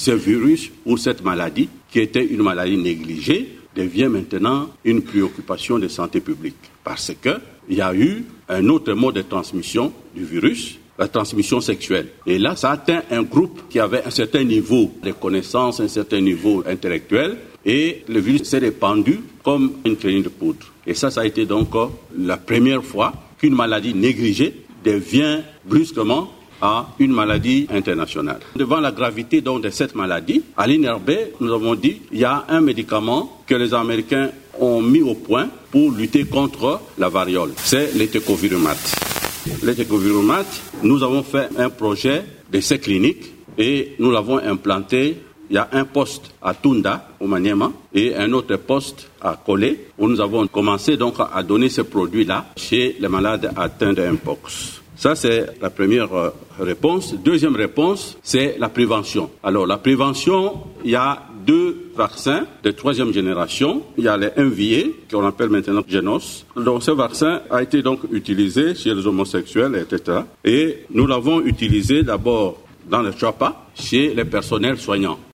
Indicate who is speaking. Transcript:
Speaker 1: ce virus ou cette maladie, qui était une maladie négligée, devient maintenant une préoccupation de santé publique. Parce qu'il y a eu un autre mode de transmission du virus, la transmission sexuelle. Et là, ça atteint un groupe qui avait un certain niveau de connaissances, un certain niveau intellectuel, et le virus s'est répandu comme une traînée de poudre. Et ça a été donc la première fois qu'une maladie négligée devient brusquement à une maladie internationale. Devant la gravité donc de cette maladie, à l'INRB, nous avons dit qu'il y a un médicament que les Américains ont mis au point pour lutter contre la variole. C'est le Tecovirimat. Le Tecovirimat, nous avons fait un projet d'essai clinique et nous l'avons implanté. Il y a un poste à Tunda, au Maniema, et un autre poste à Kolé, où nous avons commencé donc à donner ce produit-là chez les malades atteints de Mpox. Ça, c'est la première réponse. Deuxième réponse, c'est la prévention. Alors, la prévention, il y a 2 vaccins de 3e génération. Il y a les MVA, qu'on appelle maintenant Genos. Donc, ce vaccin a été donc utilisé chez les homosexuels, etc. Et nous l'avons utilisé d'abord dans le Chapa, chez les personnels soignants.